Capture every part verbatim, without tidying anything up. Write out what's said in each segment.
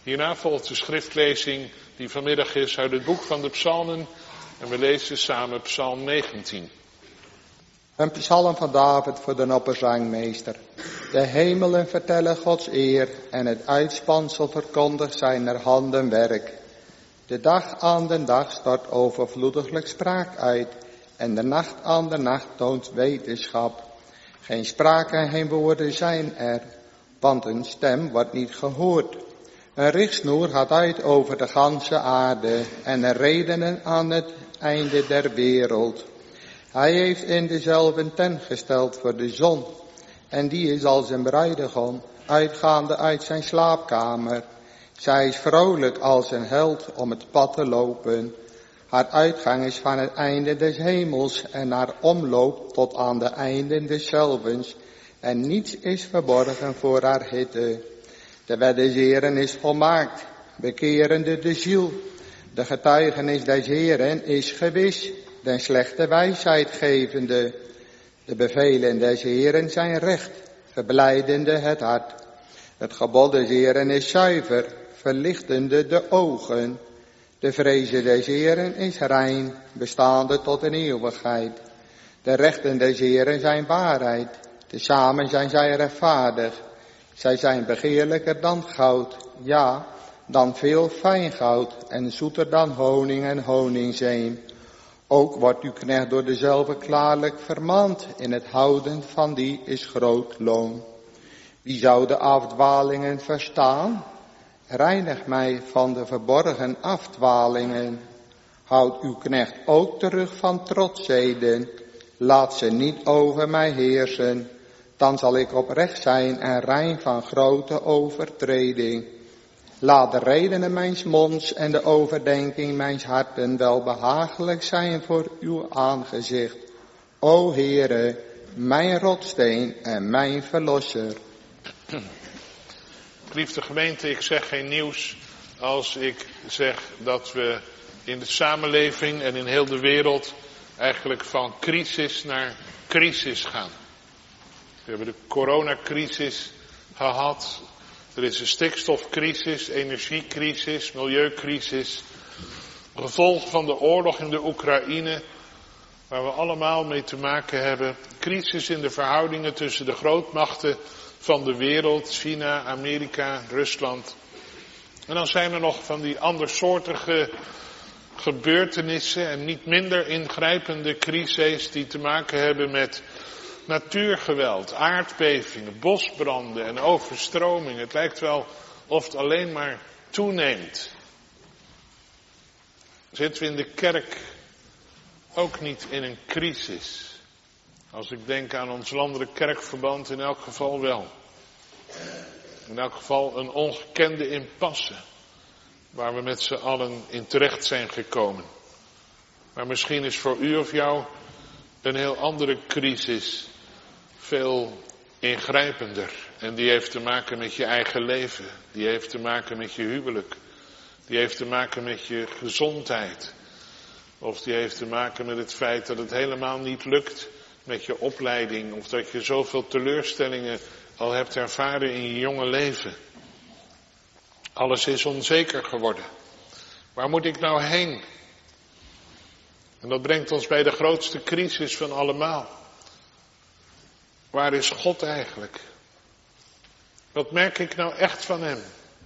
Hierna volgt de schriftlezing die vanmiddag is uit het boek van de Psalmen. En we lezen samen Psalm negentien. Een psalm van David voor de opperzangmeester. De hemelen vertellen Gods eer en het uitspansel verkondigt zijn er handen werk. De dag aan de dag stort overvloediglijk spraak uit en de nacht aan de nacht toont wetenschap. Geen spraak en geen woorden zijn er, want een stem wordt niet gehoord. Een richtsnoer gaat uit over de ganse aarde en er redenen aan het einde der wereld. Hij heeft in dezelfde een tent gesteld voor de zon en die is als een bruidegom, uitgaande uit zijn slaapkamer. Zij is vrolijk als een held om het pad te lopen. Haar uitgang is van het einde des hemels en haar omloop tot aan de einden deszelfs. En niets is verborgen voor haar hitte. De wet des Heeren is volmaakt, bekerende de ziel. De getuigenis des Heeren is gewis, den slechte wijsheid gevende. De bevelen des Heeren zijn recht, verblijdende het hart. Het gebod des Heeren is zuiver, verlichtende de ogen. De vreze des Heeren is rein, bestaande tot een eeuwigheid. De rechten des Heeren zijn waarheid, tezamen zijn zij rechtvaardig. Zij zijn begeerlijker dan goud, ja, dan veel fijngoud en zoeter dan honing en honingzeem. Ook wordt uw knecht door dezelfde klaarlijk vermaand, in het houden van die is groot loon. Wie zou de afdwalingen verstaan? Reinig mij van de verborgen afdwalingen. Houd uw knecht ook terug van trotzeden. Laat ze niet over mij heersen. Dan zal ik oprecht zijn en rein van grote overtreding. Laat de redenen mijns monds en de overdenking mijns harten wel behagelijk zijn voor uw aangezicht. O Heere, mijn rotsteen en mijn verlosser. Geliefde gemeente, ik zeg geen nieuws als ik zeg dat we in de samenleving en in heel de wereld eigenlijk van crisis naar crisis gaan. We hebben de coronacrisis gehad. Er is een stikstofcrisis, energiecrisis, milieucrisis. Gevolg van de oorlog in de Oekraïne, waar we allemaal mee te maken hebben. Crisis in de verhoudingen tussen de grootmachten van de wereld, China, Amerika, Rusland. En dan zijn er nog van die andersoortige gebeurtenissen en niet minder ingrijpende crises die te maken hebben met natuurgeweld, aardbevingen, bosbranden en overstromingen. Het lijkt wel of het alleen maar toeneemt. Zitten we in de kerk ook niet in een crisis? Als ik denk aan ons landelijk kerkverband, in elk geval wel. In elk geval een ongekende impasse, waar we met z'n allen in terecht zijn gekomen. Maar misschien is voor u of jou een heel andere crisis veel ingrijpender. En die heeft te maken met je eigen leven. Die heeft te maken met je huwelijk. Die heeft te maken met je gezondheid. Of die heeft te maken met het feit dat het helemaal niet lukt met je opleiding. Of dat je zoveel teleurstellingen al hebt ervaren in je jonge leven. Alles is onzeker geworden. Waar moet ik nou heen? En dat brengt ons bij de grootste crisis van allemaal. Waar is God eigenlijk? Wat merk ik nou echt van hem?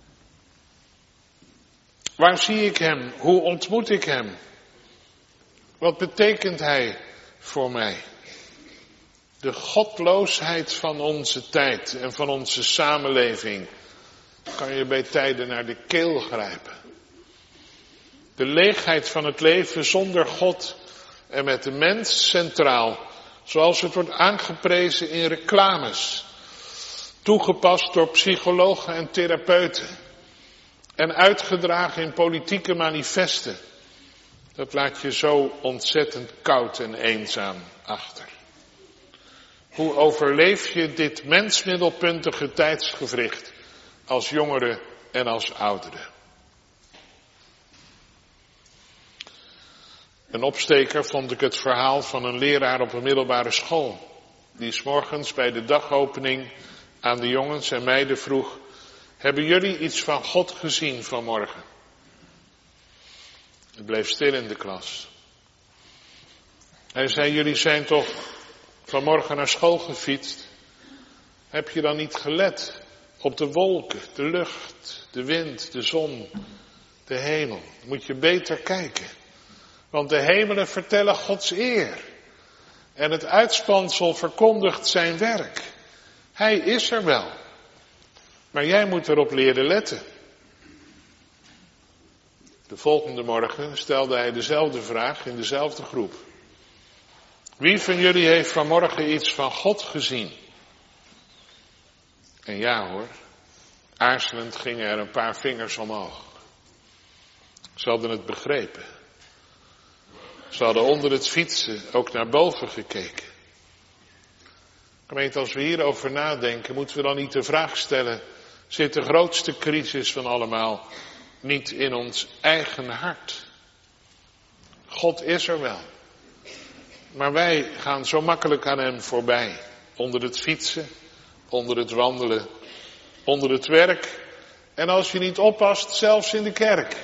Waar zie ik hem? Hoe ontmoet ik hem? Wat betekent hij voor mij? De godloosheid van onze tijd en van onze samenleving kan je bij tijden naar de keel grijpen. De leegheid van het leven zonder God en met de mens centraal, zoals het wordt aangeprezen in reclames, toegepast door psychologen en therapeuten en uitgedragen in politieke manifesten. Dat laat je zo ontzettend koud en eenzaam achter. Hoe overleef je dit mensmiddelpuntige tijdsgewricht als jongere en als oudere? Een opsteker vond ik het verhaal van een leraar op een middelbare school, die 's morgens bij de dagopening aan de jongens en meiden vroeg: Hebben jullie iets van God gezien vanmorgen? Het bleef stil in de klas. Hij zei, jullie zijn toch vanmorgen naar school gefietst? Heb je dan niet gelet op de wolken, de lucht, de wind, de zon, de hemel? Moet je beter kijken. Want de hemelen vertellen Gods eer. En het uitspansel verkondigt zijn werk. Hij is er wel. Maar jij moet erop leren letten. De volgende morgen stelde hij dezelfde vraag in dezelfde groep. Wie van jullie heeft vanmorgen iets van God gezien? En ja hoor, aarzelend gingen er een paar vingers omhoog. Ze hadden het begrepen. Ze hadden onder het fietsen ook naar boven gekeken. Gemeente, als we hierover nadenken, moeten we dan niet de vraag stellen, zit de grootste crisis van allemaal niet in ons eigen hart? God is er wel. Maar wij gaan zo makkelijk aan hem voorbij. Onder het fietsen, onder het wandelen, onder het werk. En als je niet oppast, zelfs in de kerk.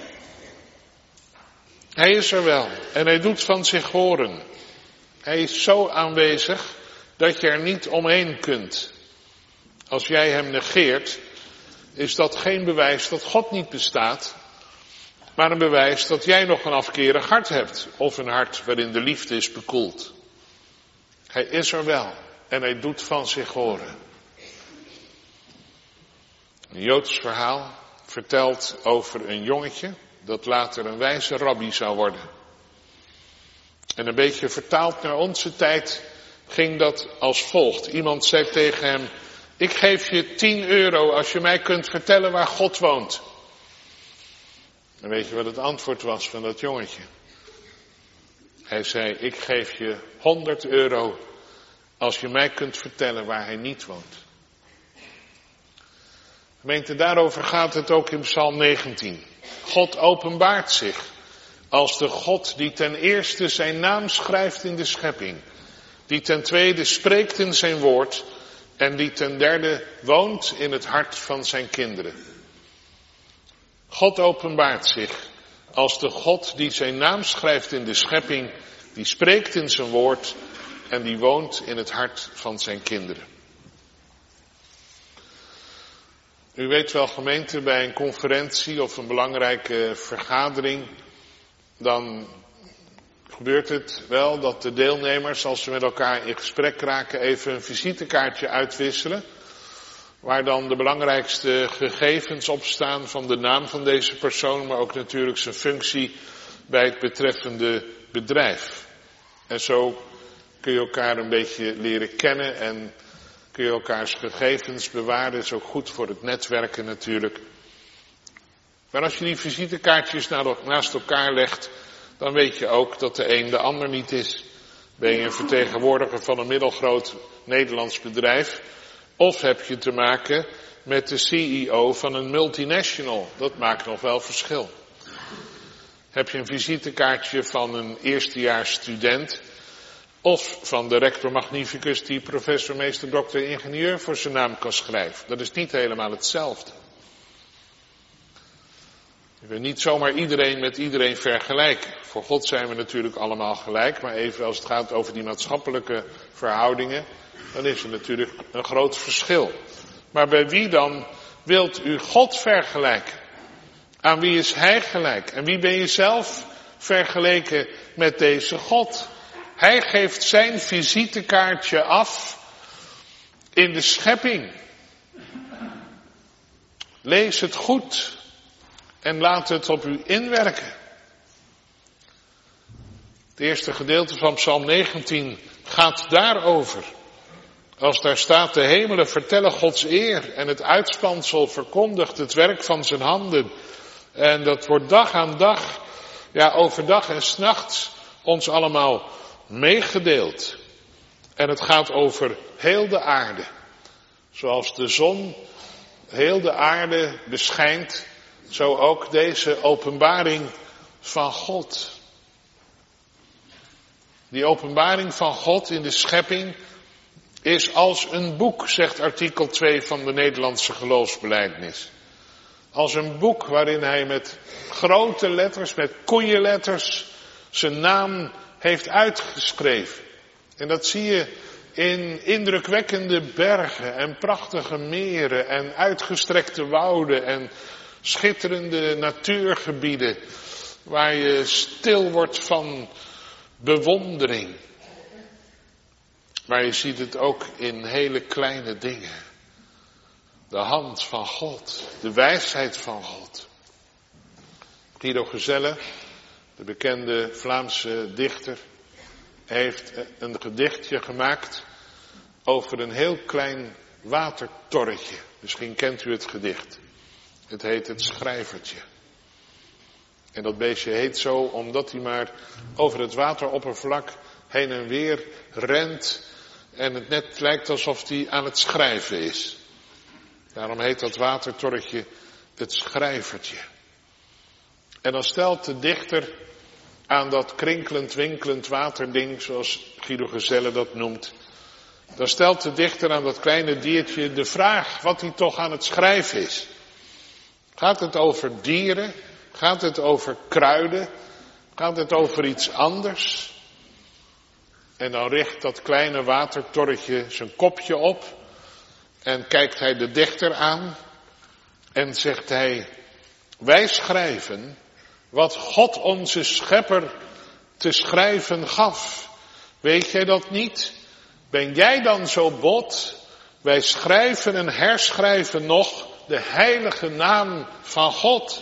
Hij is er wel en hij doet van zich horen. Hij is zo aanwezig dat je er niet omheen kunt. Als jij hem negeert, is dat geen bewijs dat God niet bestaat, maar een bewijs dat jij nog een afkerig hart hebt, of een hart waarin de liefde is bekoeld. Hij is er wel en hij doet van zich horen. Een Joods verhaal vertelt over een jongetje dat later een wijze rabbi zou worden. En een beetje vertaald naar onze tijd ging dat als volgt. Iemand zei tegen hem, ik geef je tien euro als je mij kunt vertellen waar God woont. En weet je wat het antwoord was van dat jongetje? Hij zei, ik geef je honderd euro als je mij kunt vertellen waar hij niet woont. Gemeente, daarover gaat het ook in Psalm negentien. God openbaart zich als de God die ten eerste zijn naam schrijft in de schepping. Die ten tweede spreekt in zijn woord. En die ten derde woont in het hart van zijn kinderen. God openbaart zich als de God die zijn naam schrijft in de schepping. Die spreekt in zijn woord. En die woont in het hart van zijn kinderen. U weet wel, gemeente, bij een conferentie of een belangrijke vergadering, dan gebeurt het wel dat de deelnemers, als ze met elkaar in gesprek raken, even een visitekaartje uitwisselen, waar dan de belangrijkste gegevens op staan van de naam van deze persoon, maar ook natuurlijk zijn functie bij het betreffende bedrijf. En zo kun je elkaar een beetje leren kennen en kun je elkaars gegevens bewaren. Dat is ook goed voor het netwerken natuurlijk. Maar als je die visitekaartjes naast elkaar legt, dan weet je ook dat de een de ander niet is. Ben je een vertegenwoordiger van een middelgroot Nederlands bedrijf, of heb je te maken met de C E O van een multinational? Dat maakt nog wel verschil. Heb je een visitekaartje van een eerstejaars student, of van de rector magnificus die professor, meester, dokter, ingenieur voor zijn naam kan schrijven. Dat is niet helemaal hetzelfde. Je wil niet zomaar iedereen met iedereen vergelijken. Voor God zijn we natuurlijk allemaal gelijk, maar even als het gaat over die maatschappelijke verhoudingen, dan is er natuurlijk een groot verschil. Maar bij wie dan wilt u God vergelijken? Aan wie is hij gelijk? En wie ben je zelf vergeleken met deze God? Hij geeft zijn visitekaartje af in de schepping. Lees het goed en laat het op u inwerken. Het eerste gedeelte van Psalm negentien gaat daarover. Als daar staat, de hemelen vertellen Gods eer en het uitspansel verkondigt het werk van zijn handen. En dat wordt dag aan dag, ja overdag en 's nachts ons allemaal meegedeeld. En het gaat over heel de aarde. Zoals de zon heel de aarde beschijnt, zo ook deze openbaring van God. Die openbaring van God in de schepping is als een boek, zegt artikel twee van de Nederlandse geloofsbelijdenis. als een boek waarin hij met grote letters, met koeienletters, zijn naam heeft uitgeschreven. En dat zie je in indrukwekkende bergen en prachtige meren en uitgestrekte wouden en schitterende natuurgebieden, waar je stil wordt van bewondering. Maar je ziet het ook in hele kleine dingen. De hand van God, de wijsheid van God. Guido Gezelle, de bekende Vlaamse dichter, heeft een gedichtje gemaakt over een heel klein watertorretje. Misschien kent u het gedicht. Het heet Het Schrijvertje. En dat beestje heet zo omdat hij maar over het wateroppervlak heen en weer rent en het net lijkt alsof hij aan het schrijven is. Daarom heet dat watertorretje Het Schrijvertje. En dan stelt de dichter aan dat krinkelend, winkelend waterding, zoals Guido Gezelle dat noemt. Dan stelt de dichter aan dat kleine diertje de vraag wat hij toch aan het schrijven is. Gaat het over dieren? Gaat het over kruiden? Gaat het over iets anders? En dan richt dat kleine watertorretje zijn kopje op en kijkt hij de dichter aan en zegt hij: wij schrijven wat God onze schepper te schrijven gaf. Weet jij dat niet? Ben jij dan zo bot? Wij schrijven en herschrijven nog de heilige naam van God.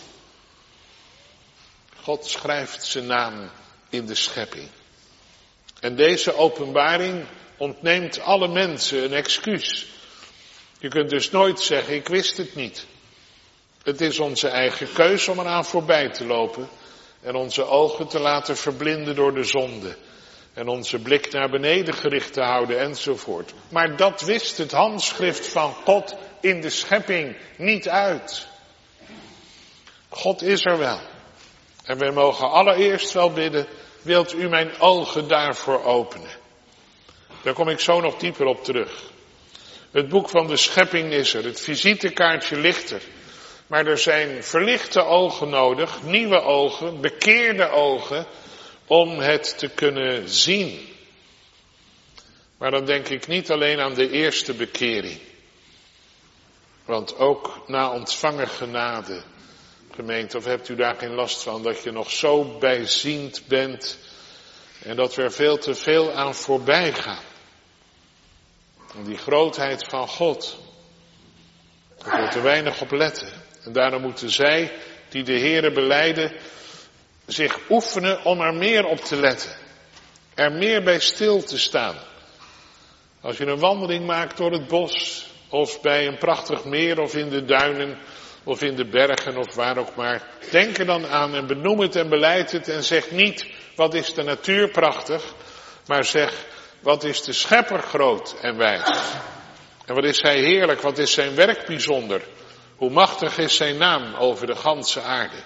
God schrijft zijn naam in de schepping. En deze openbaring ontneemt alle mensen een excuus. Je kunt dus nooit zeggen, ik wist het niet. Het is onze eigen keus om eraan voorbij te lopen en onze ogen te laten verblinden door de zonde. En onze blik naar beneden gericht te houden enzovoort. Maar dat wist het handschrift van God in de schepping niet uit. God is er wel. En wij mogen allereerst wel bidden, wilt u mijn ogen daarvoor openen? Daar kom ik zo nog dieper op terug. Het boek van de schepping is er, het visitekaartje ligt er. Maar er zijn verlichte ogen nodig, nieuwe ogen, bekeerde ogen, om het te kunnen zien. Maar dan denk ik niet alleen aan de eerste bekering. Want ook na ontvangen genade, gemeente, of hebt u daar geen last van, dat je nog zo bijziend bent en dat we er veel te veel aan voorbij gaan. En die grootheid van God, daar we te weinig op letten. En daarom moeten zij die de Heere belijden zich oefenen om er meer op te letten. Er meer bij stil te staan. Als je een wandeling maakt door het bos, of bij een prachtig meer, of in de duinen, of in de bergen, of waar ook maar. Denk er dan aan en benoem het en belijd het en zeg niet, wat is de natuur prachtig, maar zeg, wat is de schepper groot en wijs. En wat is hij heerlijk, wat is zijn werk bijzonder. Hoe machtig is zijn naam over de ganse aarde.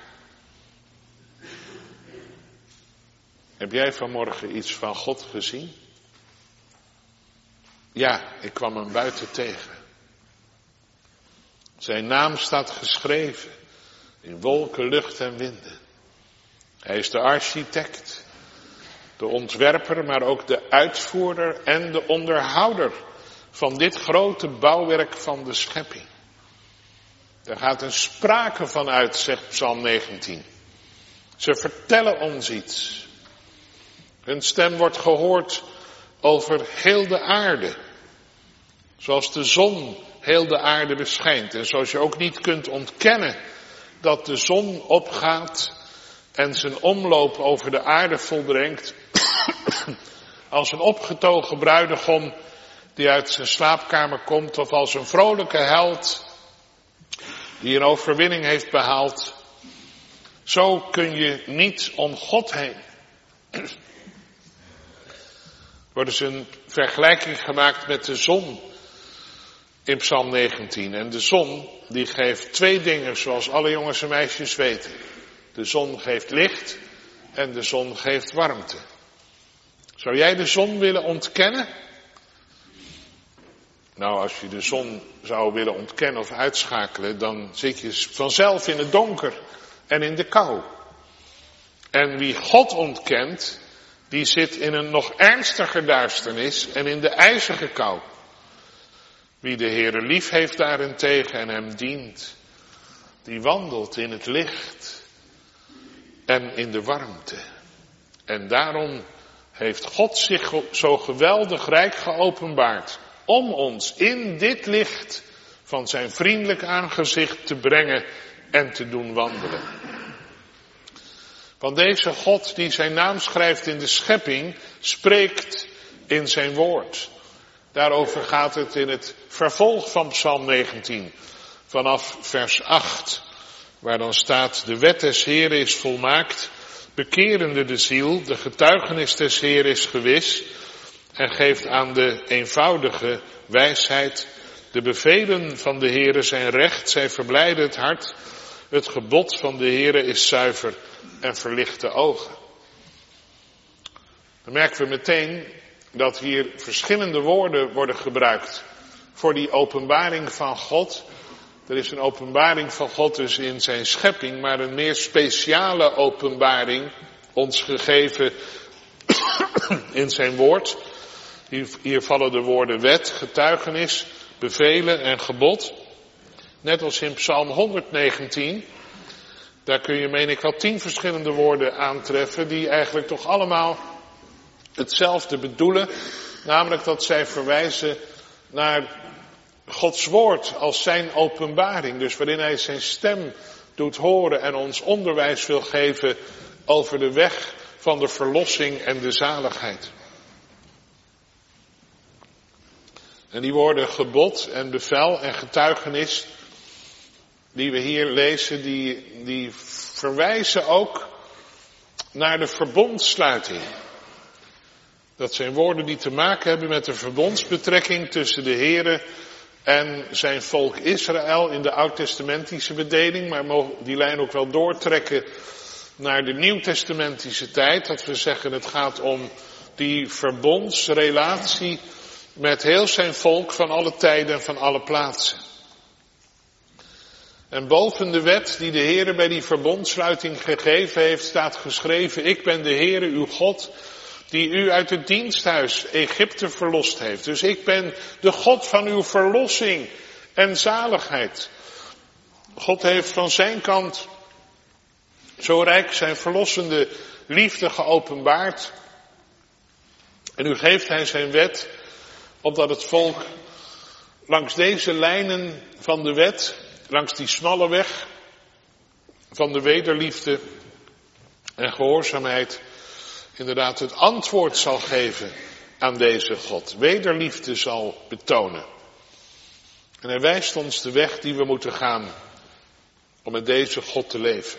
Heb jij vanmorgen iets van God gezien? Ja, ik kwam hem buiten tegen. Zijn naam staat geschreven in wolken, lucht en winden. Hij is de architect, de ontwerper, maar ook de uitvoerder en de onderhouder van dit grote bouwwerk van de schepping. Daar gaat een sprake van uit, zegt Psalm negentien. Ze vertellen ons iets. Hun stem wordt gehoord over heel de aarde. Zoals de zon heel de aarde beschijnt. En zoals je ook niet kunt ontkennen dat de zon opgaat en zijn omloop over de aarde volbrengt. Als een opgetogen bruidegom die uit zijn slaapkamer komt. Of als een vrolijke held die een overwinning heeft behaald. Zo kun je niet om God heen. Er wordt dus een vergelijking gemaakt met de zon in Psalm negentien. En de zon die geeft twee dingen zoals alle jongens en meisjes weten. De zon geeft licht en de zon geeft warmte. Zou jij de zon willen ontkennen? Nou, als je de zon zou willen ontkennen of uitschakelen, dan zit je vanzelf in het donker en in de kou. En wie God ontkent, die zit in een nog ernstiger duisternis en in de ijzige kou. Wie de Heere lief heeft daarentegen en hem dient, die wandelt in het licht en in de warmte. En daarom heeft God zich zo geweldig rijk geopenbaard om ons in dit licht van zijn vriendelijk aangezicht te brengen en te doen wandelen. Want deze God die zijn naam schrijft in de schepping, spreekt in zijn woord. Daarover gaat het in het vervolg van Psalm negentien, vanaf vers acht, waar dan staat: de wet des Heeren is volmaakt, bekerende de ziel, de getuigenis des Heeren is gewis, en geeft aan de eenvoudige wijsheid. De bevelen van de Heere zijn recht, zij verblijden het hart. Het gebod van de Heere is zuiver en verlicht de ogen. Dan merken we meteen dat hier verschillende woorden worden gebruikt voor die openbaring van God. Er is een openbaring van God dus in zijn schepping, maar een meer speciale openbaring ons gegeven in zijn woord. Hier, hier vallen de woorden wet, getuigenis, bevelen en gebod. Net als in Psalm honderdnegentien. Daar kun je, meen ik, wel tien verschillende woorden aantreffen die eigenlijk toch allemaal hetzelfde bedoelen. Namelijk dat zij verwijzen naar Gods woord als zijn openbaring. Dus waarin hij zijn stem doet horen en ons onderwijs wil geven over de weg van de verlossing en de zaligheid. En die woorden gebod en bevel en getuigenis die we hier lezen, die, die verwijzen ook naar de verbondsluiting. Dat zijn woorden die te maken hebben met de verbondsbetrekking tussen de Heere en zijn volk Israël in de oud-testamentische bedeling, maar mogen die lijn ook wel doortrekken naar de nieuw-testamentische tijd. Dat we zeggen het gaat om die verbondsrelatie met heel zijn volk van alle tijden en van alle plaatsen. En boven de wet die de Heere bij die verbondsluiting gegeven heeft, staat geschreven: ik ben de Heere uw God, die u uit het diensthuis Egypte verlost heeft. Dus ik ben de God van uw verlossing en zaligheid. God heeft van zijn kant zo rijk zijn verlossende liefde geopenbaard. En nu geeft hij zijn wet, opdat het volk langs deze lijnen van de wet, langs die smalle weg van de wederliefde en gehoorzaamheid, inderdaad het antwoord zal geven aan deze God. Wederliefde zal betonen. En hij wijst ons de weg die we moeten gaan om met deze God te leven.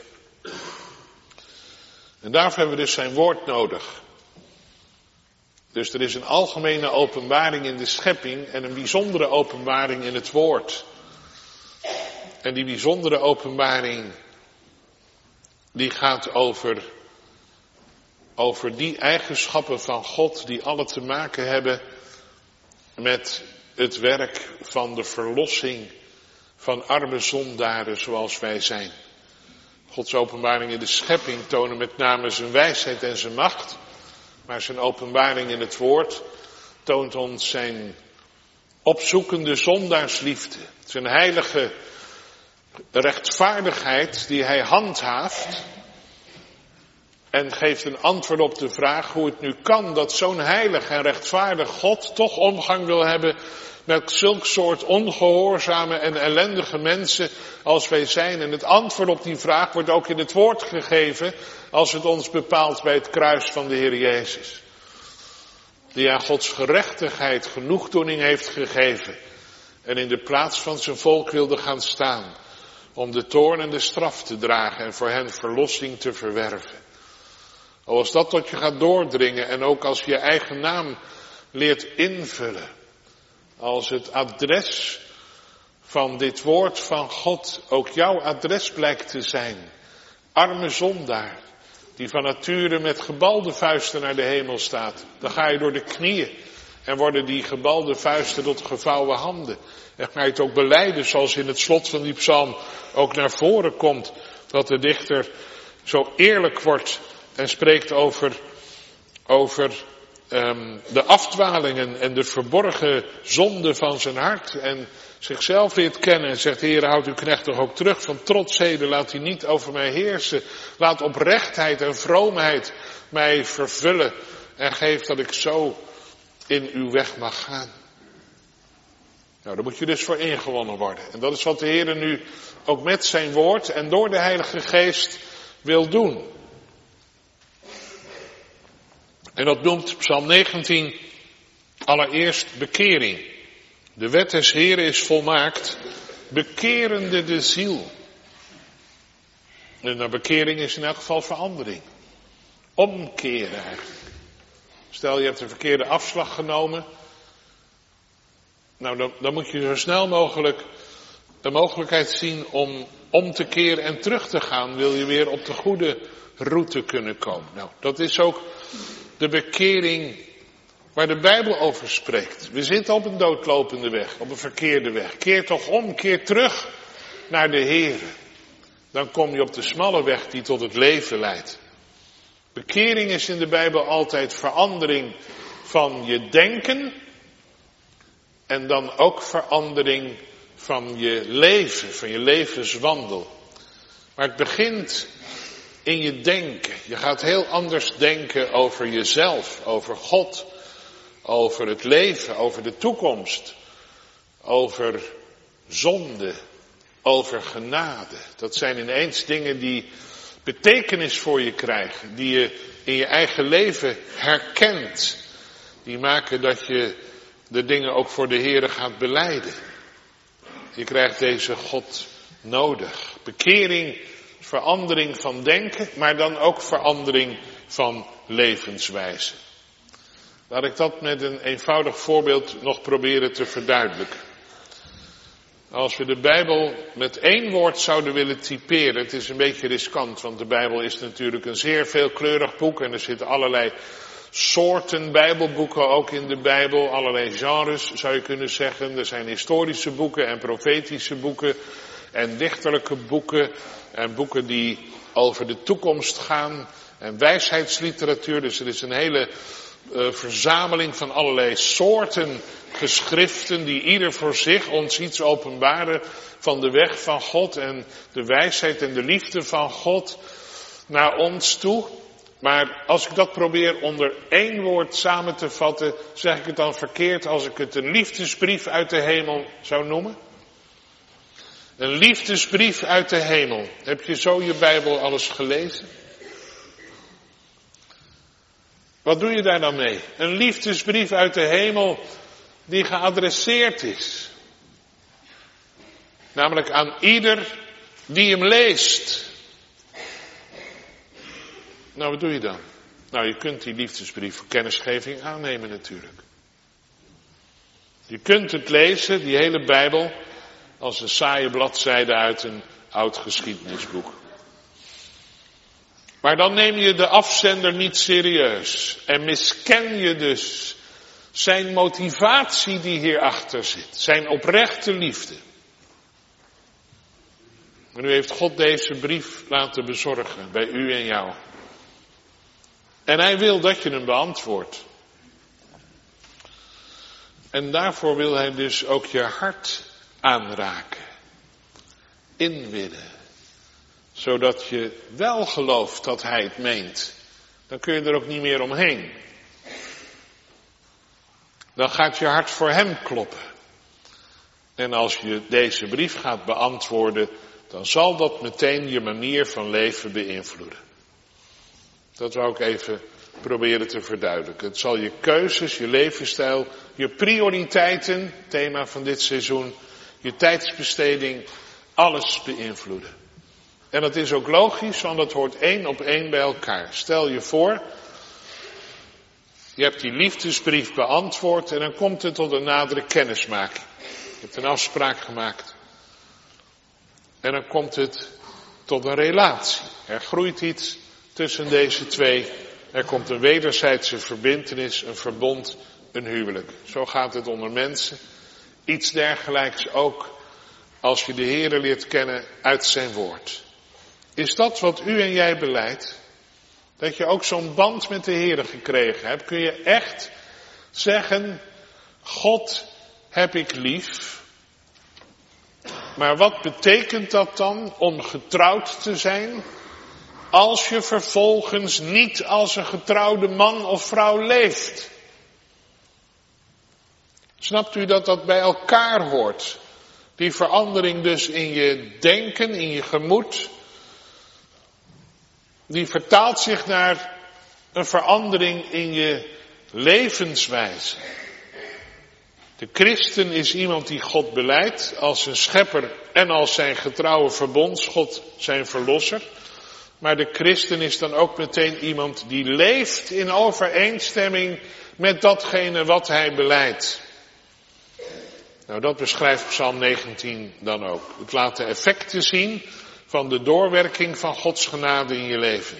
En daarvoor hebben we dus zijn woord nodig. Dus er is een algemene openbaring in de schepping en een bijzondere openbaring in het woord. En die bijzondere openbaring, die gaat over, over die eigenschappen van God die alle te maken hebben met het werk van de verlossing van arme zondaren zoals wij zijn. Gods openbaring in de schepping tonen met name zijn wijsheid en zijn macht. Maar zijn openbaring in het woord toont ons zijn opzoekende zondaarsliefde. Zijn heilige rechtvaardigheid die hij handhaaft. En geeft een antwoord op de vraag hoe het nu kan dat zo'n heilig en rechtvaardig God toch omgang wil hebben met zulk soort ongehoorzame en ellendige mensen als wij zijn. En het antwoord op die vraag wordt ook in het woord gegeven als het ons bepaalt bij het kruis van de Heer Jezus. Die aan Gods gerechtigheid genoegdoening heeft gegeven en in de plaats van zijn volk wilde gaan staan om de toorn en de straf te dragen en voor hen verlossing te verwerven. Als dat tot je gaat doordringen en ook als je je eigen naam leert invullen. Als het adres van dit woord van God ook jouw adres blijkt te zijn. Arme zondaar, die van nature met gebalde vuisten naar de hemel staat. Dan ga je door de knieën En worden die gebalde vuisten tot gevouwen handen. En ga je het ook belijden, zoals in het slot van die psalm ook naar voren komt. Dat de dichter zo eerlijk wordt en spreekt over, over um, de afdwalingen en de verborgen zonden van zijn hart. En zichzelf leert kennen en zegt, Heer, houd uw knecht toch ook terug van trotsheden. Laat u niet over mij heersen. Laat oprechtheid en vroomheid mij vervullen. En geef dat ik zo in uw weg mag gaan. Nou, daar moet je dus voor ingewonnen worden. En dat is wat de Heer nu ook met zijn woord en door de Heilige Geest wil doen. En dat noemt Psalm negentien allereerst bekering. De wet des Heeren is volmaakt, bekerende de ziel. En de bekering is in elk geval verandering. Omkeren eigenlijk. Stel je hebt een verkeerde afslag genomen. Nou, dan, dan moet je zo snel mogelijk de mogelijkheid zien om om te keren en terug te gaan. Wil je weer op de goede route kunnen komen. Nou, dat is ook de bekering waar de Bijbel over spreekt. We zitten op een doodlopende weg, op een verkeerde weg. Keer toch om, keer terug naar de Heer. Dan kom je op de smalle weg die tot het leven leidt. Bekering is in de Bijbel altijd verandering van je denken. En dan ook verandering van je leven, van je levenswandel. Maar het begint in je denken. Je gaat heel anders denken over jezelf, over God, over het leven, over de toekomst, over zonde, over genade. Dat zijn ineens dingen die betekenis voor je krijgen, die je in je eigen leven herkent. Die maken dat je de dingen ook voor de Heere gaat belijden. Je krijgt deze God nodig. Bekering, verandering van denken, maar dan ook verandering van levenswijze. Laat ik dat met een eenvoudig voorbeeld nog proberen te verduidelijken. Als we de Bijbel met één woord zouden willen typeren, het is een beetje riskant, want de Bijbel is natuurlijk een zeer veelkleurig boek en er zitten allerlei soorten Bijbelboeken ook in de Bijbel, allerlei genres zou je kunnen zeggen. Er zijn historische boeken en profetische boeken en dichterlijke boeken en boeken die over de toekomst gaan en wijsheidsliteratuur. Dus er is een hele uh, verzameling van allerlei soorten geschriften die ieder voor zich ons iets openbaren van de weg van God en de wijsheid en de liefde van God naar ons toe. Maar als ik dat probeer onder één woord samen te vatten, zeg ik het dan verkeerd als ik het een liefdesbrief uit de hemel zou noemen? Een liefdesbrief uit de hemel. Heb je zo je Bijbel alles gelezen? Wat doe je daar dan mee? Een liefdesbrief uit de hemel die geadresseerd is. Namelijk aan ieder die hem leest. Nou, wat doe je dan? Nou, je kunt die liefdesbrief voor kennisgeving aannemen natuurlijk. Je kunt het lezen, die hele Bijbel, als een saaie bladzijde uit een oud geschiedenisboek. Maar dan neem je de afzender niet serieus en misken je dus zijn motivatie die hierachter zit, zijn oprechte liefde. Maar nu heeft God deze brief laten bezorgen bij u en jou. En hij wil dat je hem beantwoordt. En daarvoor wil hij dus ook je hart aanraken. Inwinnen. Zodat je wel gelooft dat hij het meent. Dan kun je er ook niet meer omheen. Dan gaat je hart voor hem kloppen. En als je deze brief gaat beantwoorden, dan zal dat meteen je manier van leven beïnvloeden. Dat wou ik even proberen te verduidelijken. Het zal je keuzes, je levensstijl, je prioriteiten, thema van dit seizoen, je tijdsbesteding, alles beïnvloeden. En dat is ook logisch, want dat hoort één op één bij elkaar. Stel je voor, je hebt die liefdesbrief beantwoord en dan komt het tot een nadere kennismaking. Je hebt een afspraak gemaakt. En dan komt het tot een relatie. Er groeit iets tussen deze twee. Er komt een wederzijdse verbintenis, een verbond een huwelijk. Zo gaat het onder mensen. Iets dergelijks ook als je de Heere leert kennen uit zijn woord. Is dat wat u en jij belijdt? Dat je ook zo'n band met de Heere gekregen hebt? Kun je echt zeggen, God heb ik lief. Maar wat betekent dat dan om getrouwd te zijn, als je vervolgens niet als een getrouwde man of vrouw leeft? Snapt u dat dat bij elkaar hoort? Die verandering dus in je denken, in je gemoed, die vertaalt zich naar een verandering in je levenswijze. De christen is iemand die God belijdt als zijn schepper en als zijn getrouwe verbondsgod, zijn verlosser. Maar de christen is dan ook meteen iemand die leeft in overeenstemming met datgene wat hij belijdt. Nou, dat beschrijft Psalm negentien dan ook. Het laat de effecten zien van de doorwerking van Gods genade in je leven.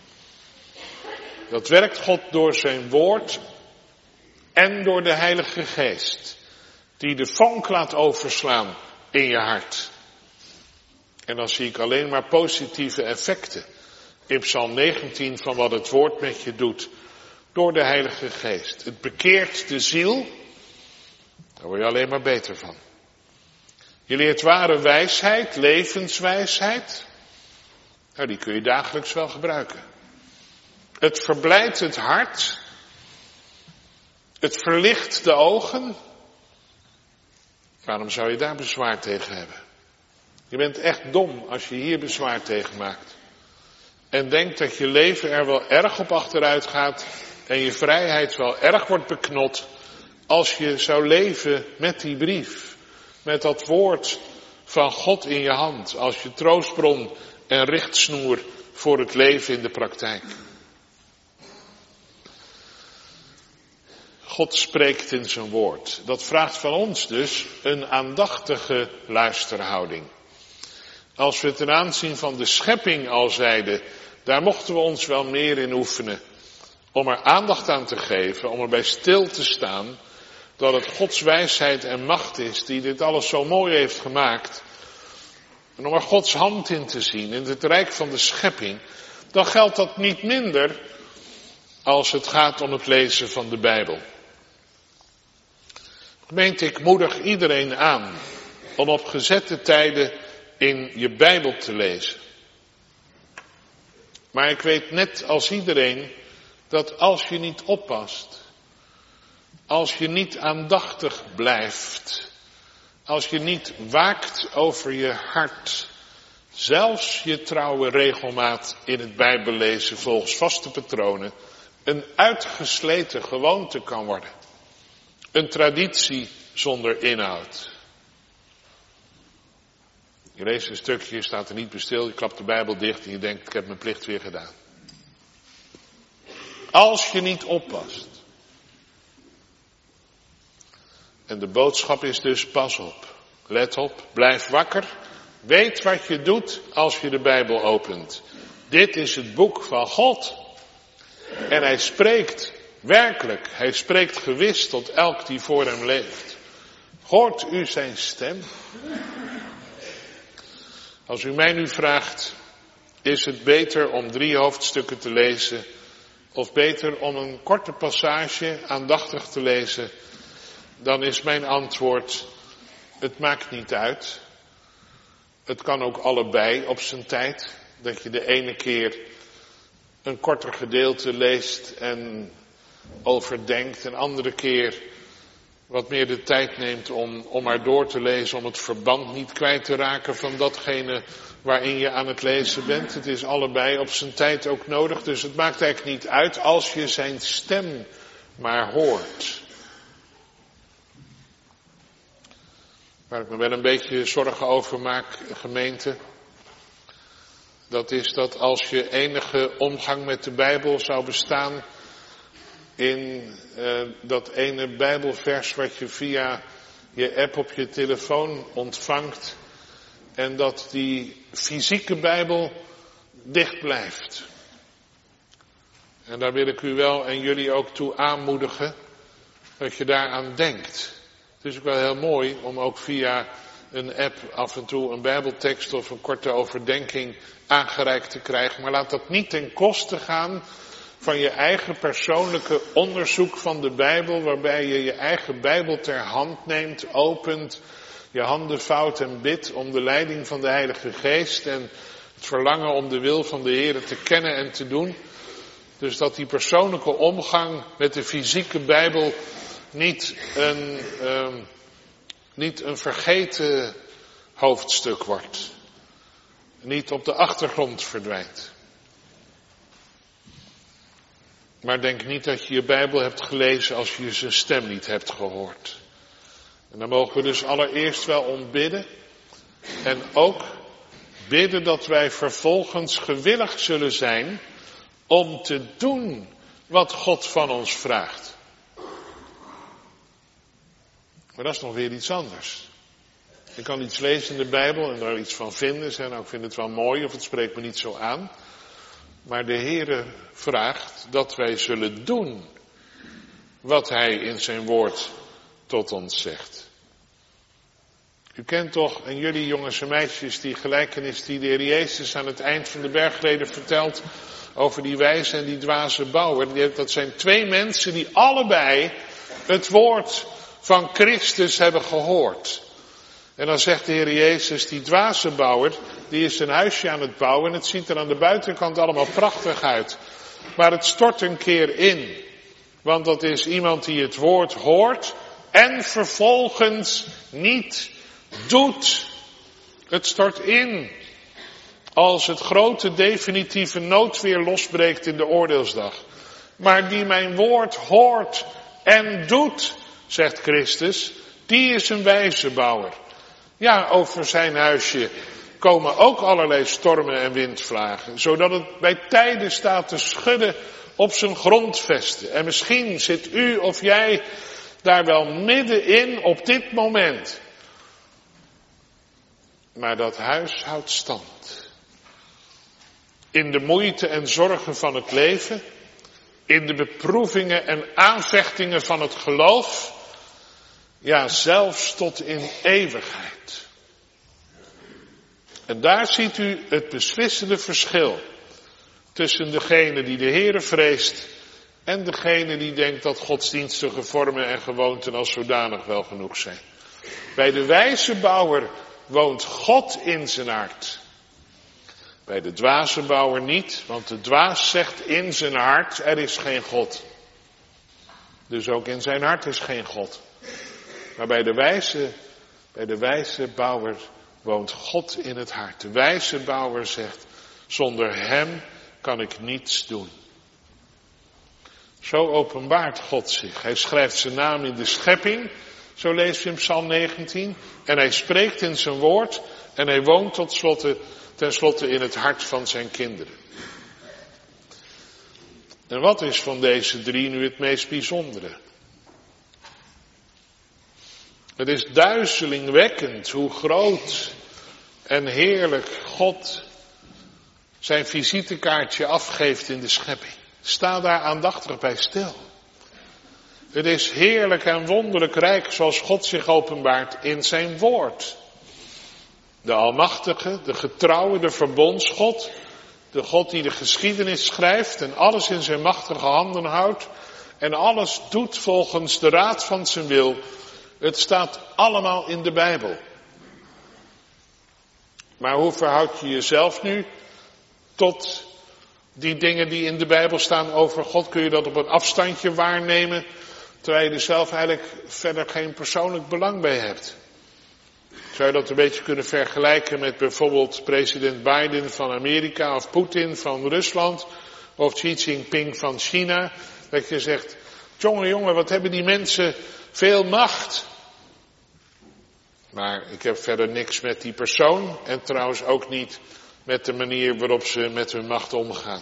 Dat werkt God door zijn woord en door de Heilige Geest, die de vonk laat overslaan in je hart. En dan zie ik alleen maar positieve effecten in Psalm negentien van wat het woord met je doet door de Heilige Geest. Het bekeert de ziel, daar word je alleen maar beter van. Je leert ware wijsheid, levenswijsheid. Nou, die kun je dagelijks wel gebruiken. Het verblijdt het hart. Het verlicht de ogen. Waarom zou je daar bezwaar tegen hebben? Je bent echt dom als je hier bezwaar tegen maakt. En denkt dat je leven er wel erg op achteruit gaat en je vrijheid wel erg wordt beknot als je zou leven met die brief. Met dat woord van God in je hand als je troostbron en richtsnoer voor het leven in de praktijk. God spreekt in zijn woord. Dat vraagt van ons dus een aandachtige luisterhouding. Als we ten aanzien van de schepping al zeiden, daar mochten we ons wel meer in oefenen. Om er aandacht aan te geven, om erbij stil te staan, dat het Gods wijsheid en macht is die dit alles zo mooi heeft gemaakt. En om er Gods hand in te zien in het rijk van de schepping, dan geldt dat niet minder als het gaat om het lezen van de Bijbel. Gemeente, ik moedig iedereen aan om op gezette tijden in je Bijbel te lezen. Maar ik weet net als iedereen dat als je niet oppast, als je niet aandachtig blijft, als je niet waakt over je hart, zelfs je trouwe regelmaat in het Bijbellezen volgens vaste patronen een uitgesleten gewoonte kan worden. Een traditie zonder inhoud. Je leest een stukje, je staat er niet bij stil, je klapt de Bijbel dicht en je denkt, ik heb mijn plicht weer gedaan. Als je niet oppast. En de boodschap is dus, pas op, let op, blijf wakker. Weet wat je doet als je de Bijbel opent. Dit is het boek van God. En hij spreekt werkelijk, hij spreekt gewis tot elk die voor hem leeft. Hoort u zijn stem? Als u mij nu vraagt, is het beter om drie hoofdstukken te lezen, of beter om een korte passage aandachtig te lezen, dan is mijn antwoord, het maakt niet uit. Het kan ook allebei op zijn tijd, dat je de ene keer een korter gedeelte leest en overdenkt, en andere keer wat meer de tijd neemt om, om maar door te lezen, om het verband niet kwijt te raken van datgene waarin je aan het lezen bent. Het is allebei op zijn tijd ook nodig, dus het maakt eigenlijk niet uit als je zijn stem maar hoort. Waar ik me wel een beetje zorgen over maak, gemeente, dat is dat als je enige omgang met de Bijbel zou bestaan in uh, dat ene Bijbelvers wat je via je app op je telefoon ontvangt, en dat die fysieke Bijbel dicht blijft. En daar wil ik u wel en jullie ook toe aanmoedigen dat je daaraan denkt. Het is ook wel heel mooi om ook via een app af en toe een bijbeltekst of een korte overdenking aangereikt te krijgen. Maar laat dat niet ten koste gaan van je eigen persoonlijke onderzoek van de Bijbel, waarbij je je eigen Bijbel ter hand neemt, opent, je handen vouwt en bidt om de leiding van de Heilige Geest en het verlangen om de wil van de Heer te kennen en te doen. Dus dat die persoonlijke omgang met de fysieke Bijbel niet een, uh, niet een vergeten hoofdstuk wordt. Niet op de achtergrond verdwijnt. Maar denk niet dat je je Bijbel hebt gelezen als je zijn stem niet hebt gehoord. En dan mogen we dus allereerst wel om bidden. En ook bidden dat wij vervolgens gewillig zullen zijn om te doen wat God van ons vraagt. Maar dat is nog weer iets anders. Je kan iets lezen in de Bijbel en daar iets van vinden. Zeggen, nou, ik vind het wel mooi of het spreekt me niet zo aan. Maar de Heere vraagt dat wij zullen doen wat Hij in zijn woord tot ons zegt. U kent toch, en jullie jongens en meisjes, die gelijkenis die de Heer Jezus aan het eind van de bergreden vertelt over die wijze en die dwaze bouwer. Dat zijn twee mensen die allebei het woord van Christus hebben gehoord. En dan zegt de Heer Jezus, die dwaze bouwer, die is een huisje aan het bouwen en het ziet er aan de buitenkant allemaal prachtig uit. Maar het stort een keer in. Want dat is iemand die het woord hoort en vervolgens niet doet. Het stort in. Als het grote definitieve noodweer losbreekt in de oordeelsdag. Maar die mijn woord hoort en doet, zegt Christus, die is een wijze bouwer. Ja, over zijn huisje komen ook allerlei stormen en windvlagen, zodat het bij tijden staat te schudden op zijn grondvesten. En misschien zit u of jij daar wel middenin op dit moment. Maar dat huis houdt stand. In de moeite en zorgen van het leven, in de beproevingen en aanvechtingen van het geloof, ja, zelfs tot in eeuwigheid. En daar ziet u het beslissende verschil tussen degene die de Heere vreest en degene die denkt dat godsdienstige vormen en gewoonten als zodanig wel genoeg zijn. Bij de wijze bouwer woont God in zijn hart. Bij de dwaze bouwer niet, want de dwaas zegt in zijn hart, er is geen God. Dus ook in zijn hart is geen God. Maar bij de wijze, bij de wijze bouwer woont God in het hart. De wijze bouwer zegt, zonder hem kan ik niets doen. Zo openbaart God zich. Hij schrijft zijn naam in de schepping, zo lezen we in Psalm negentien. En hij spreekt in zijn woord en hij woont tot slotte, tenslotte in het hart van zijn kinderen. En wat is van deze drie nu het meest bijzondere? Het is duizelingwekkend hoe groot en heerlijk God zijn visitekaartje afgeeft in de schepping. Sta daar aandachtig bij stil. Het is heerlijk en wonderlijk rijk zoals God zich openbaart in zijn woord. De Almachtige, de getrouwe, de verbondsgod. De God die de geschiedenis schrijft en alles in zijn machtige handen houdt. En alles doet volgens de raad van zijn wil. Het staat allemaal in de Bijbel. Maar hoe verhoud je jezelf nu tot die dingen die in de Bijbel staan over God? Kun je dat op een afstandje waarnemen, terwijl je er zelf eigenlijk verder geen persoonlijk belang bij hebt? Zou je dat een beetje kunnen vergelijken met bijvoorbeeld president Biden van Amerika of Poetin van Rusland of Xi Jinping van China? Dat je zegt, jongen, jongen, wat hebben die mensen veel macht. Maar ik heb verder niks met die persoon en trouwens ook niet met de manier waarop ze met hun macht omgaan.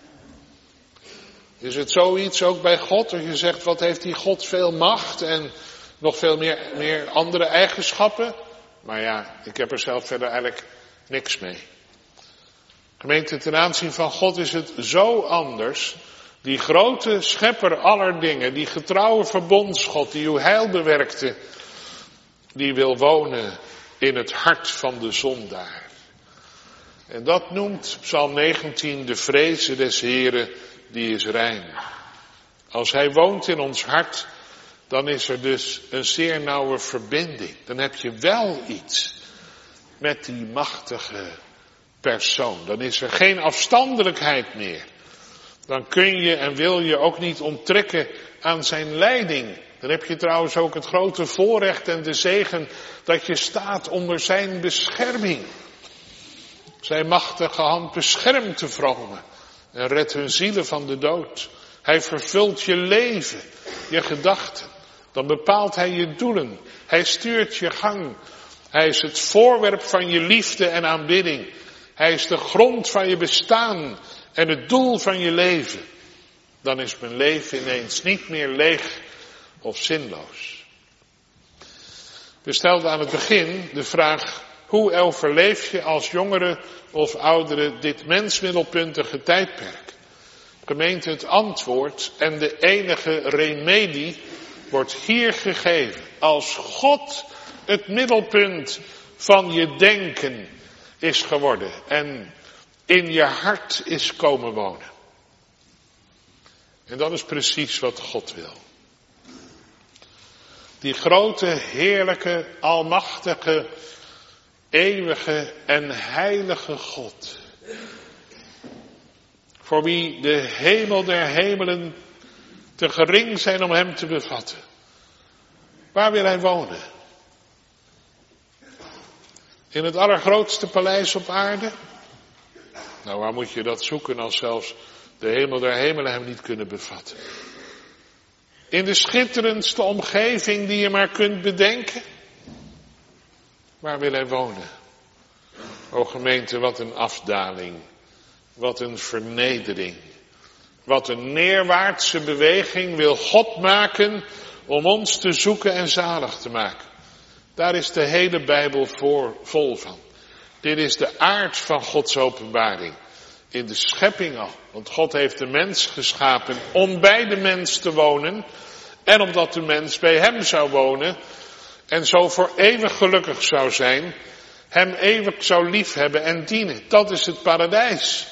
Is het zoiets ook bij God? Dat je zegt, wat heeft die God veel macht en nog veel meer, meer andere eigenschappen? Maar ja, ik heb er zelf verder eigenlijk niks mee. Gemeente, ten aanzien van God is het zo anders Die grote schepper aller dingen, die getrouwe verbondsgod die uw heil bewerkte, die wil wonen in het hart van de zondaar. En dat noemt Psalm negentien de vreze des Heren, die is rein. Als hij woont in ons hart, dan is er dus een zeer nauwe verbinding. Dan heb je wel iets met die machtige persoon. Dan is er geen afstandelijkheid meer. Dan kun je en wil je ook niet onttrekken aan zijn leiding. Dan heb je trouwens ook het grote voorrecht en de zegen dat je staat onder zijn bescherming. Zijn machtige hand beschermt de vromen en redt hun zielen van de dood. Hij vervult je leven, je gedachten. Dan bepaalt hij je doelen. Hij stuurt je gang. Hij is het voorwerp van je liefde en aanbidding. Hij is de grond van je bestaan en het doel van je leven. Dan is mijn leven ineens niet meer leeg of zinloos. We stelden aan het begin de vraag: hoe overleef je als jongere of oudere dit mensmiddelpuntige tijdperk? Gemeente, het antwoord en de enige remedie wordt hier gegeven. Als God het middelpunt van je denken is geworden en in je hart is komen wonen. En dat is precies wat God wil. Die grote, heerlijke, almachtige, eeuwige en heilige God. Voor wie de hemel der hemelen te gering zijn om hem te bevatten. Waar wil hij wonen? In het allergrootste paleis op aarde? Nou, waar moet je dat zoeken als zelfs de hemel der hemelen hem niet kunnen bevatten? In de schitterendste omgeving die je maar kunt bedenken? Waar wil hij wonen? O gemeente, wat een afdaling. Wat een vernedering. Wat een neerwaartse beweging wil God maken om ons te zoeken en zalig te maken. Daar is de hele Bijbel voor, vol van. Dit is de aard van Gods openbaring. In de schepping al. Want God heeft de mens geschapen om bij de mens te wonen. En omdat de mens bij hem zou wonen. En zo voor eeuwig gelukkig zou zijn. Hem eeuwig zou liefhebben en dienen. Dat is het paradijs.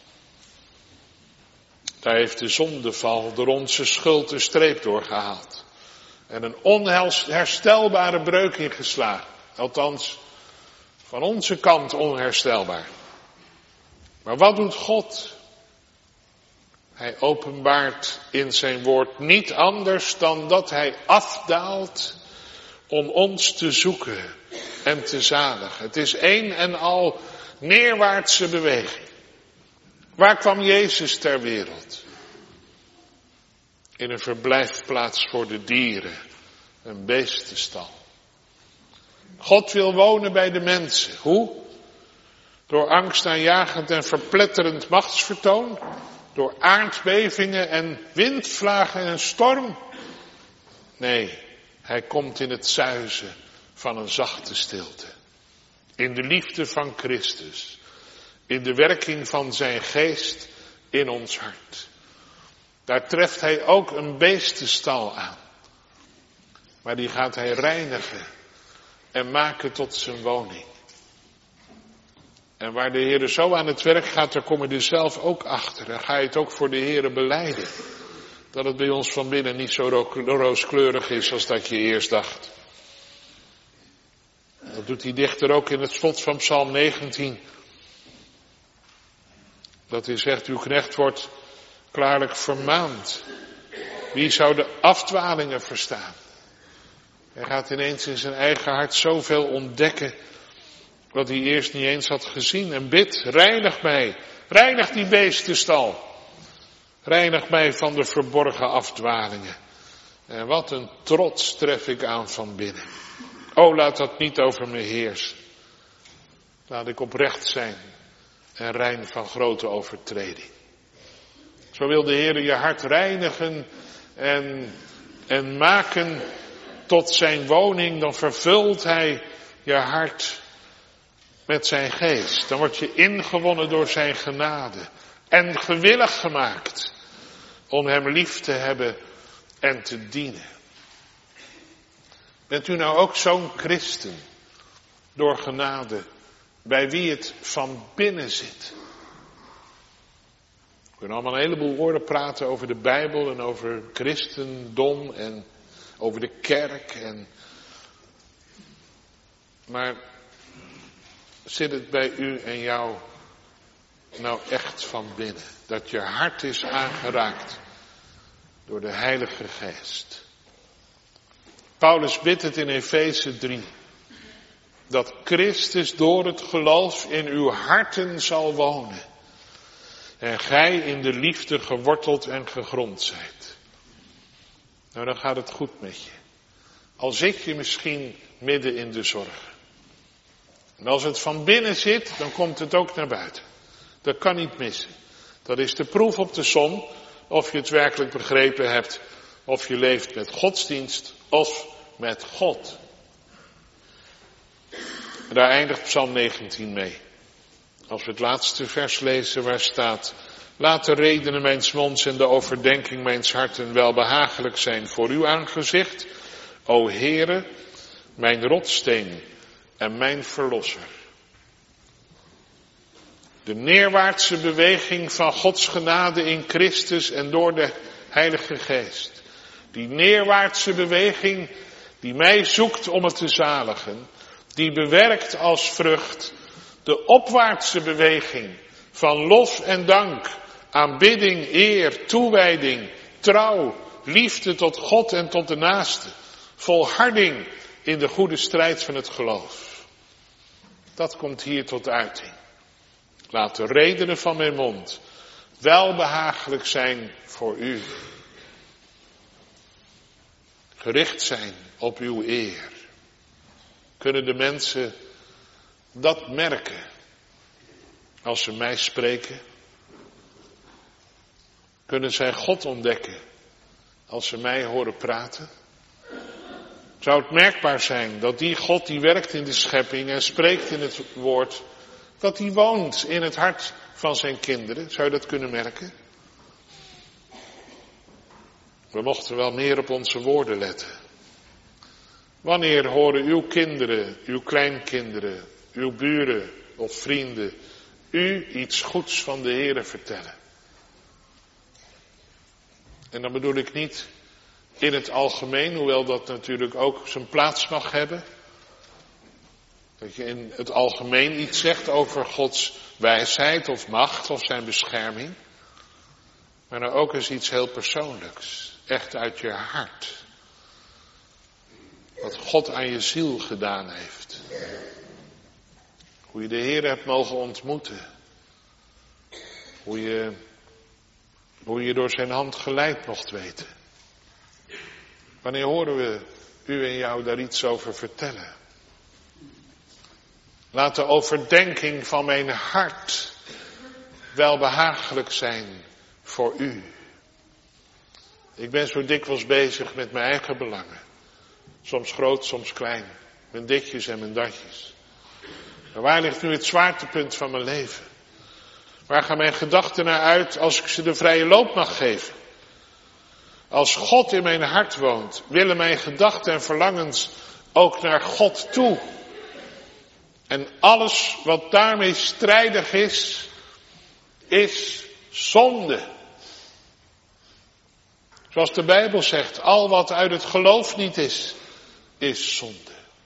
Daar heeft de zondeval door onze schuld de streep doorgehaald. En een onherstelbare breuk ingeslagen. Althans, van onze kant onherstelbaar. Maar wat doet God? Hij openbaart in zijn woord niet anders dan dat hij afdaalt om ons te zoeken en te zadigen. Het is één en al neerwaartse beweging. Waar kwam Jezus ter wereld? In een verblijfplaats voor de dieren, een beestenstal. God wil wonen bij de mensen. Hoe? Door angstaanjagend en verpletterend machtsvertoon? Door aardbevingen en windvlagen en storm? Nee, hij komt in het zuizen van een zachte stilte. In de liefde van Christus. In de werking van zijn geest in ons hart. Daar treft hij ook een beestenstal aan. Maar die gaat hij reinigen en maken tot zijn woning. En waar de Heer zo aan het werk gaat, daar kom je er zelf ook achter. En ga je het ook voor de Heer belijden. Dat het bij ons van binnen niet zo rooskleurig is als dat je eerst dacht. Dat doet die dichter ook in het slot van Psalm negentien. Dat hij zegt, uw knecht wordt klaarlijk vermaand. Wie zou de afdwalingen verstaan? Hij gaat ineens in zijn eigen hart zoveel ontdekken wat hij eerst niet eens had gezien. En bidt, reinig mij, reinig die beestenstal. Reinig mij van de verborgen afdwalingen. En wat een trots tref ik aan van binnen. O, laat dat niet over me heersen. Laat ik oprecht zijn en rein van grote overtreding. Zo wil de Heer je hart reinigen en, en maken tot zijn woning. Dan vervult hij je hart met zijn geest. Dan word je ingewonnen door zijn genade. En gewillig gemaakt om hem lief te hebben en te dienen. Bent u nou ook zo'n christen, door genade, bij wie het van binnen zit? We kunnen allemaal een heleboel woorden praten over de Bijbel en over christendom en over de kerk. En... Maar zit het bij u en jou nou echt van binnen? Dat je hart is aangeraakt door de Heilige Geest. Paulus bidt het in Efeze drie. Dat Christus door het geloof in uw harten zal wonen. En gij in de liefde geworteld en gegrond zijt. Nou, dan gaat het goed met je. Al zit je misschien midden in de zorgen. En als het van binnen zit, dan komt het ook naar buiten. Dat kan niet missen. Dat is de proef op de som. Of je het werkelijk begrepen hebt. Of je leeft met godsdienst. Of met God. En daar eindigt Psalm negentien mee. Als we het laatste vers lezen waar staat: laat de redenen mijns monds en de overdenking mijns harten wel behagelijk zijn voor uw aangezicht. O Heere, mijn rotssteen en mijn verlosser. De neerwaartse beweging van Gods genade in Christus en door de Heilige Geest. Die neerwaartse beweging die mij zoekt om het te zaligen. Die bewerkt als vrucht de opwaartse beweging van lof en dank, aanbidding, eer, toewijding, trouw, liefde tot God en tot de naaste. Volharding in de goede strijd van het geloof. Dat komt hier tot uiting. Laat de redenen van mijn mond welbehagelijk zijn voor u. Gericht zijn op uw eer. Kunnen de mensen dat merken als ze mij spreken? Kunnen zij God ontdekken als ze mij horen praten? Zou het merkbaar zijn dat die God die werkt in de schepping en spreekt in het woord, dat die woont in het hart van zijn kinderen? Zou je dat kunnen merken? We mochten wel meer op onze woorden letten. Wanneer horen uw kinderen, uw kleinkinderen, uw buren of vrienden u iets goeds van de Heere vertellen? En dan bedoel ik niet in het algemeen, hoewel dat natuurlijk ook zijn plaats mag hebben. Dat je in het algemeen iets zegt over Gods wijsheid of macht of zijn bescherming. Maar nou ook eens iets heel persoonlijks. Echt uit je hart. Wat God aan je ziel gedaan heeft. Hoe je de Heer hebt mogen ontmoeten. Hoe je, hoe je door zijn hand geleid mocht weten. Wanneer horen we u en jou daar iets over vertellen? Laat de overdenking van mijn hart welbehagelijk zijn voor u. Ik ben zo dikwijls bezig met mijn eigen belangen. Soms groot, soms klein. Mijn ditjes en mijn datjes. Maar waar ligt nu het zwaartepunt van mijn leven? Waar gaan mijn gedachten naar uit als ik ze de vrije loop mag geven? Als God in mijn hart woont, willen mijn gedachten en verlangens ook naar God toe. En alles wat daarmee strijdig is, is zonde. Zoals de Bijbel zegt, al wat uit het geloof niet is, is zonde.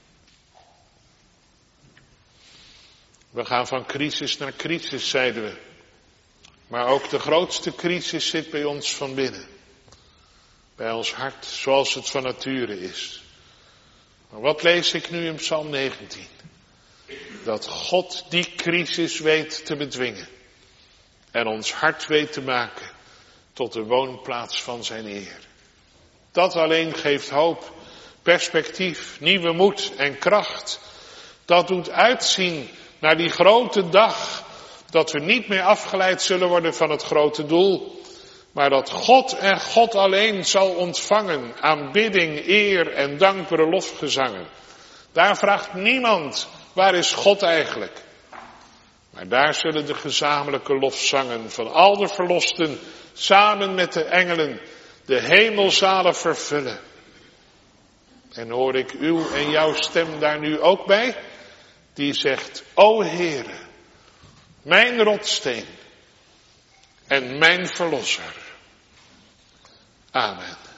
We gaan van crisis naar crisis, zeiden we. Maar ook de grootste crisis zit bij ons van binnen. Bij ons hart, zoals het van nature is. Maar wat lees ik nu in Psalm negentien? Dat God die crisis weet te bedwingen. En ons hart weet te maken tot de woonplaats van zijn eer. Dat alleen geeft hoop, perspectief, nieuwe moed en kracht. Dat doet uitzien naar die grote dag. Dat we niet meer afgeleid zullen worden van het grote doel. Maar dat God en God alleen zal ontvangen aanbidding, eer en dankbare lofgezangen. Daar vraagt niemand, waar is God eigenlijk? Maar daar zullen de gezamenlijke lofzangen van al de verlosten samen met de engelen de hemelzalen vervullen. En hoor ik uw en jouw stem daar nu ook bij? Die zegt, o Heere, mijn rotsteen en mijn verlosser. Amen.